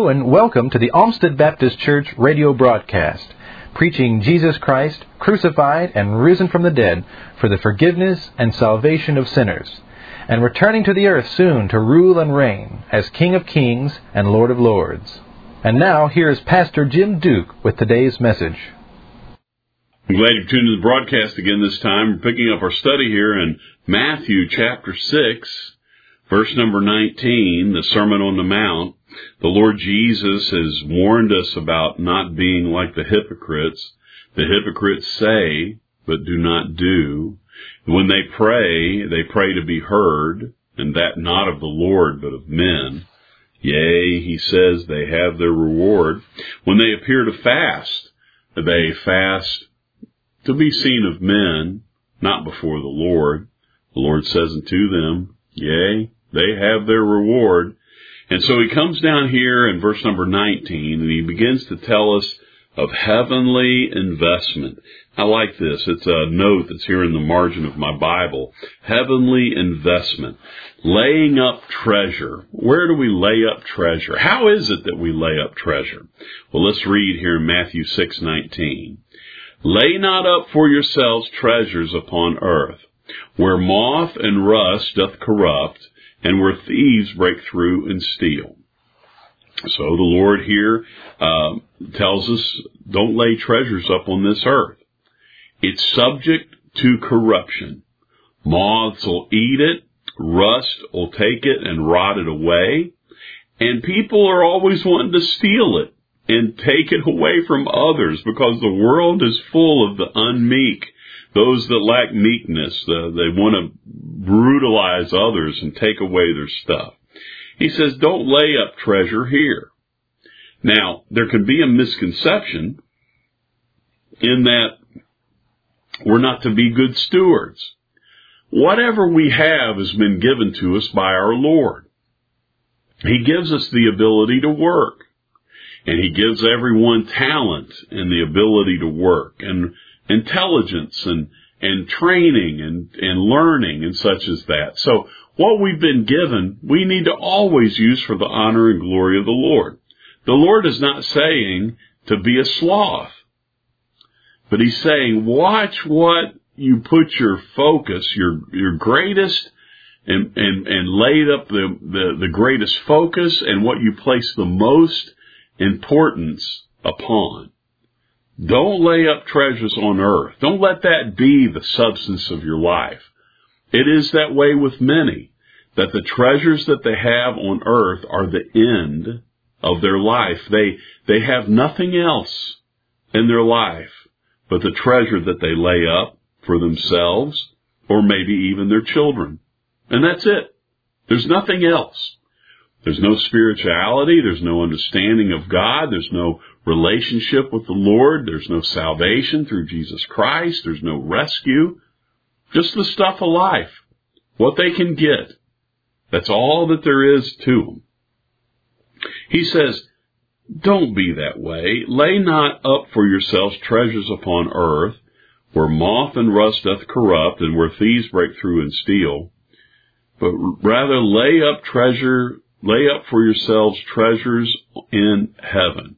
and welcome to the Olmsted Baptist Church radio broadcast, preaching Jesus Christ, crucified and risen from the dead for the forgiveness and salvation of sinners, and returning to the earth soon to rule and reign as King of Kings and Lord of Lords. And now, here is Pastor Jim Duke with today's message. I'm glad you've tuned to the broadcast again this time. We're picking up our study here in Matthew chapter 6, verse number 19, the Sermon on the Mount. The Lord Jesus has warned us about not being like the hypocrites. The hypocrites say, but do not do. When they pray to be heard, and that not of the Lord, but of men. Yea, he says, they have their reward. When they appear to fast, they fast to be seen of men, not before the Lord. The Lord says unto them, yea, they have their reward. And so he comes down here in verse number 19, and he begins to tell us of heavenly investment. I like this. It's a note that's here in the margin of my Bible. Heavenly investment. Laying up treasure. Where do we lay up treasure? How is it that we lay up treasure? Well, let's read here in Matthew 6:19. Lay not up for yourselves treasures upon earth, where moth and rust doth corrupt, and where thieves break through and steal. So the Lord here tells us, don't lay treasures up on this earth. It's subject to corruption. Moths will eat it, rust will take it and rot it away, and people are always wanting to steal it and take it away from others, because the world is full of the unmeek. Those that lack meekness, they want to brutalize others and take away their stuff. He says, don't lay up treasure here. Now, there can be a misconception in that we're not to be good stewards. Whatever we have has been given to us by our Lord. He gives us the ability to work. And He gives everyone talent and the ability to work, and intelligence and training and learning and such as that. So what we've been given, we need to always use for the honor and glory of the Lord. The Lord is not saying to be a sloth, but He's saying, watch what you put your focus, your greatest, and laid up the greatest focus, and what you place the most importance upon. Don't lay up treasures on earth. Don't let that be the substance of your life. It is that way with many, that the treasures that they have on earth are the end of their life. They have nothing else in their life but the treasure that they lay up for themselves, or maybe even their children. And that's it. There's nothing else. There's no spirituality. There's no understanding of God. There's no relationship with the Lord. There's no salvation through Jesus Christ. There's no rescue. Just the stuff of life. What they can get. That's all that there is to them. He says, don't be that way. Lay not up for yourselves treasures upon earth, where moth and rust doth corrupt, and where thieves break through and steal. But rather lay up for yourselves treasures in heaven,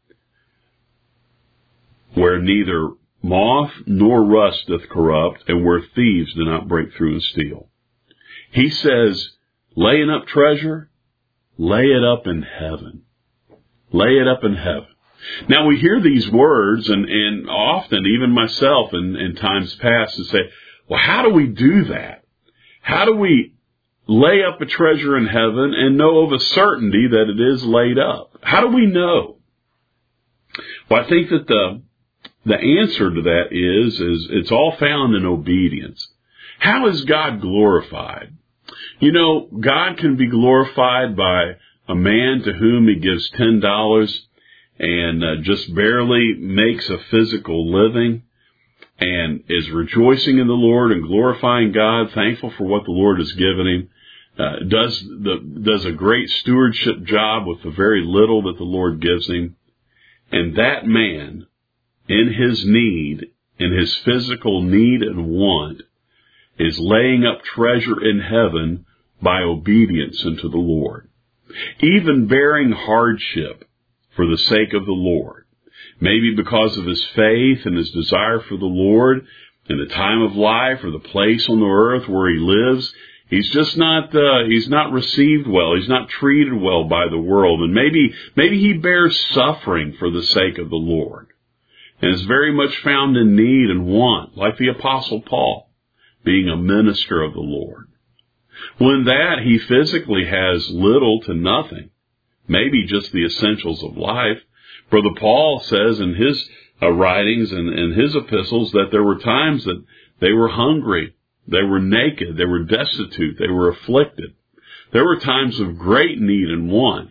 where neither moth nor rust doth corrupt, and where thieves do not break through and steal. He says, laying up treasure, lay it up in heaven. Lay it up in heaven. Now we hear these words, and often, even myself in times past, and say, well, how do we do that? How do we lay up a treasure in heaven and know of a certainty that it is laid up? How do we know? Well, I think that the answer to that is it's all found in obedience. How is God glorified? You know, God can be glorified by a man to whom He gives $10 and just barely makes a physical living, and is rejoicing in the Lord and glorifying God, thankful for what the Lord has given him. Does a great stewardship job with the very little that the Lord gives him. And that man, in his need, in his physical need and want, is laying up treasure in heaven by obedience unto the Lord. even bearing hardship for the sake of the Lord. Maybe because of his faith and his desire for the Lord in the time of life or the place on the earth where he lives, he's just not, he's not received well. He's not treated well by the world. And maybe he bears suffering for the sake of the Lord and is very much found in need and want, like the Apostle Paul, being a minister of the Lord. When that, he physically has little to nothing, maybe just the essentials of life. Brother Paul says in his writings and in his epistles that there were times that they were hungry, they were naked, they were destitute, they were afflicted. There were times of great need and want.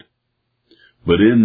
But in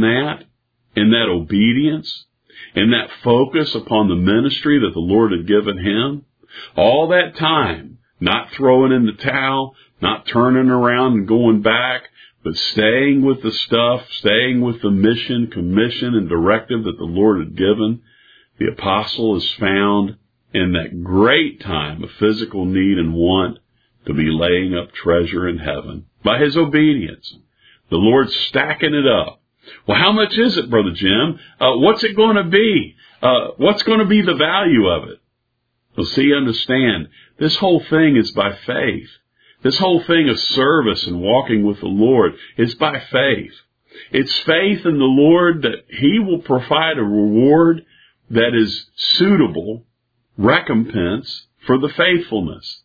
that obedience, in that focus upon the ministry that the Lord had given him, all that time, not throwing in the towel, not turning around and going back, but staying with the stuff, staying with the mission, commission, and directive that the Lord had given, the apostle is found in that great time of physical need and want to be laying up treasure in heaven by his obedience. The Lord's stacking it up. Well, how much is it, Brother Jim? What's it going to be? What's going to be the value of it? Well, see, understand, this whole thing is by faith. This whole thing of service and walking with the Lord is by faith. It's faith in the Lord that he will provide a reward that is suitable recompense for the faithfulness.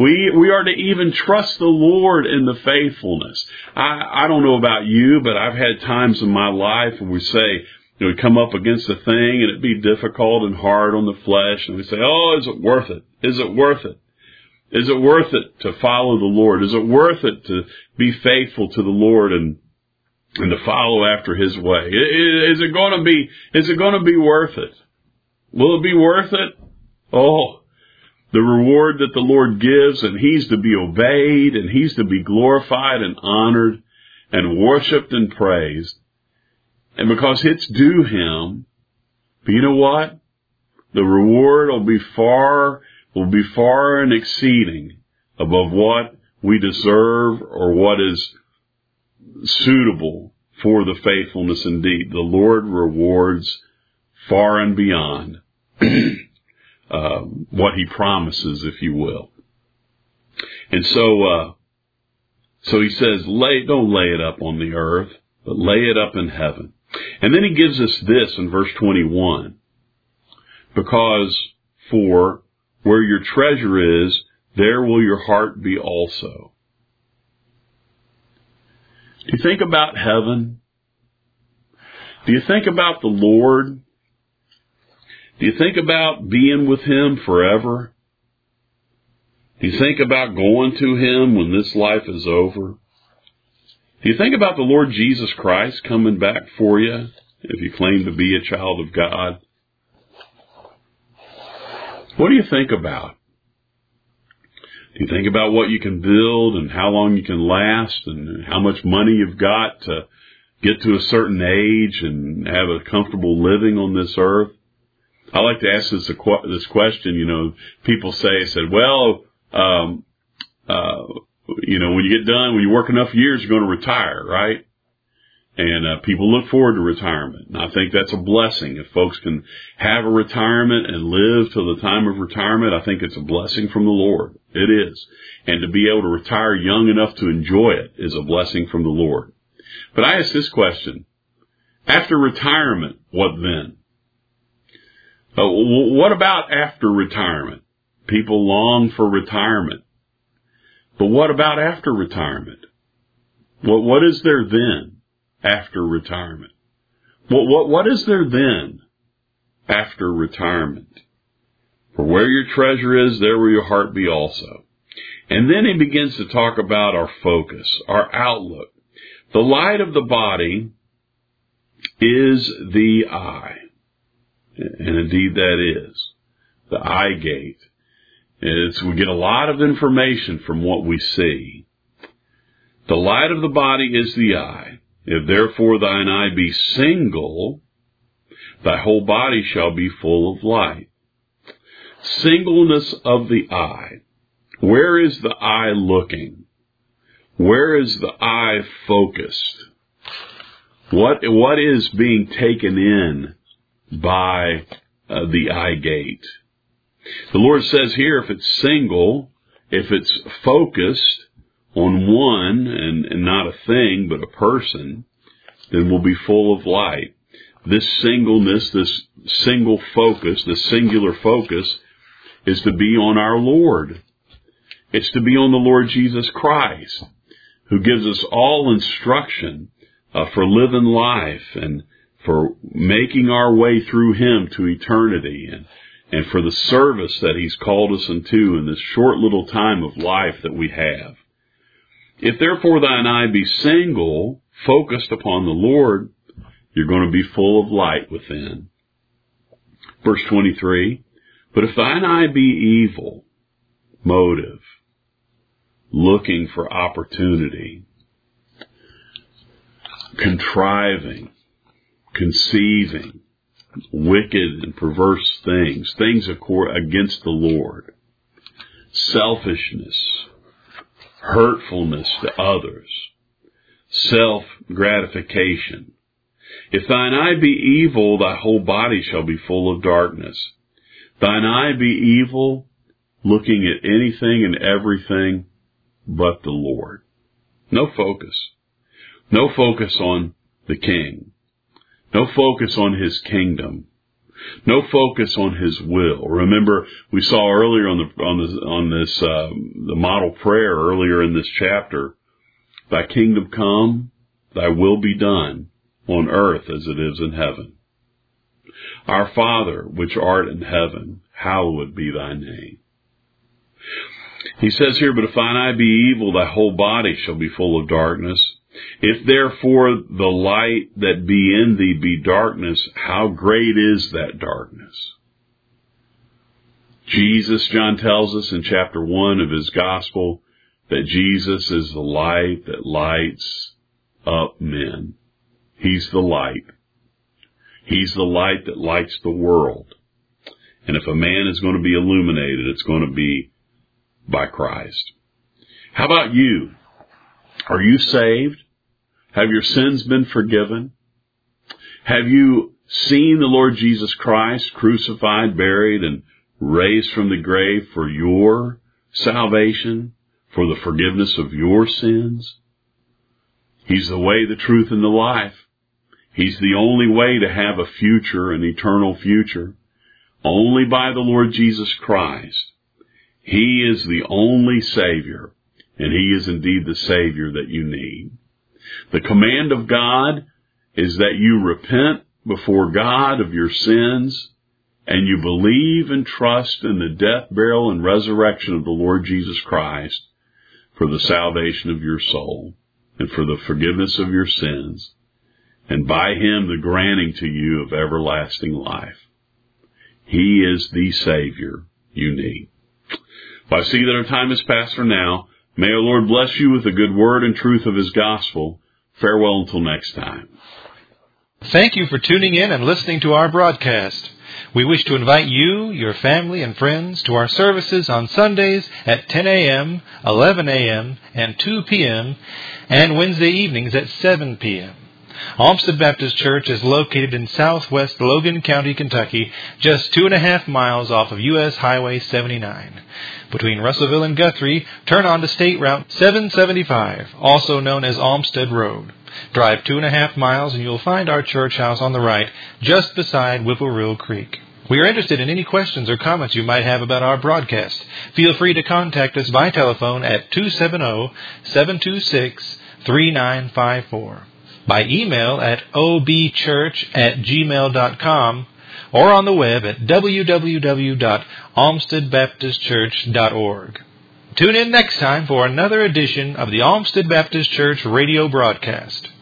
We are to even trust the Lord in the faithfulness. I don't know about you, but I've had times in my life when we say, we come up against a thing and it be difficult and hard on the flesh, and we say, oh, is it worth it? Is it worth it? Is it worth it to follow the Lord? Is it worth it to be faithful to the Lord and to follow after his way? Is it going to be worth it? Will it be worth it? Oh, the reward that the Lord gives, and he's to be obeyed, and he's to be glorified and honored and worshiped and praised. And because it's due him, but you know what? The reward will be far and exceeding above what we deserve or what is suitable for the faithfulness indeed. The Lord rewards far and beyond what he promises, if you will. And so he says, don't lay it up on the earth, but lay it up in heaven. And then he gives us this in verse 21. Because for where your treasure is, there will your heart be also. Do you think about heaven? Do you think about the Lord? Do you think about being with him forever? Do you think about going to him when this life is over? Do you think about the Lord Jesus Christ coming back for you if you claim to be a child of God? What do you think about? Do you think about what you can build and how long you can last and how much money you've got to get to a certain age and have a comfortable living on this earth? I like to ask this question. People said, well, when you get done, when you work enough years, you're going to retire, right? And people look forward to retirement. And I think that's a blessing. If folks can have a retirement and live till the time of retirement, I think it's a blessing from the Lord. It is. And to be able to retire young enough to enjoy it is a blessing from the Lord. But I ask this question. After retirement, what then? What about after retirement? People long for retirement. But what about after retirement? What is there then? After retirement. What is there then after retirement? For where your treasure is, there will your heart be also. And then he begins to talk about our focus, our outlook. The light of the body is the eye. And indeed that is. The eye gate. We get a lot of information from what we see. The light of the body is the eye. If therefore thine eye be single, thy whole body shall be full of light. Singleness of the eye. Where is the eye looking? Where is the eye focused? What is being taken in by the eye gate? The Lord says here, if it's single, if it's focused on one and not a thing but a person, then we'll be full of light. This singleness, this single focus, this singular focus is to be on our Lord. It's to be on the Lord Jesus Christ, who gives us all instruction for living life and for making our way through Him to eternity and for the service that He's called us into in this short little time of life that we have. If therefore thine eye be single, focused upon the Lord, you're going to be full of light within. Verse 23, but if thine eye be evil, motive, looking for opportunity, contriving, conceiving, wicked and perverse things against the Lord, selfishness, hurtfulness to others, self-gratification. If thine eye be evil, thy whole body shall be full of darkness. Thine eye be evil, looking at anything and everything but the Lord. No focus. No focus on the King. No focus on His kingdom. No focus on His will. Remember, we saw earlier the model prayer earlier in this chapter, thy kingdom come, thy will be done on earth as it is in heaven. Our Father, which art in heaven, hallowed be thy name. He says here, but if thine eye be evil, thy whole body shall be full of darkness. If therefore the light that be in thee be darkness, how great is that darkness? Jesus, John tells us in chapter 1 of his gospel, that Jesus is the light that lights up men. He's the light. He's the light that lights the world. And if a man is going to be illuminated, it's going to be by Christ. How about you? Are you saved? Have your sins been forgiven? Have you seen the Lord Jesus Christ crucified, buried, and raised from the grave for your salvation, for the forgiveness of your sins? He's the way, the truth, and the life. He's the only way to have a future, an eternal future. Only by the Lord Jesus Christ. He is the only Savior, and He is indeed the Savior that you need. The command of God is that you repent before God of your sins, and you believe and trust in the death, burial, and resurrection of the Lord Jesus Christ for the salvation of your soul and for the forgiveness of your sins, and by Him the granting to you of everlasting life. He is the Savior you need. Well, I see that our time is past for now. May our Lord bless you with the good word and truth of His gospel. Farewell until next time. Thank you for tuning in and listening to our broadcast. We wish to invite you, your family, and friends to our services on Sundays at 10 a.m., 11 a.m., and 2 p.m., and Wednesday evenings at 7 p.m. Olmsted Baptist Church is located in southwest Logan County, Kentucky, just 2.5 miles off of U.S. Highway 79. Between Russellville and Guthrie, turn on to State Route 775, also known as Olmsted Road. Drive 2.5 miles and you'll find our church house on the right, just beside Whippoorwill Creek. We are interested in any questions or comments you might have about our broadcast. Feel free to contact us by telephone at 270-726-3954. By email at obchurch@gmail.com, or on the web at www.olmstedbaptistchurch.org. Tune in next time for another edition of the Olmsted Baptist Church radio broadcast.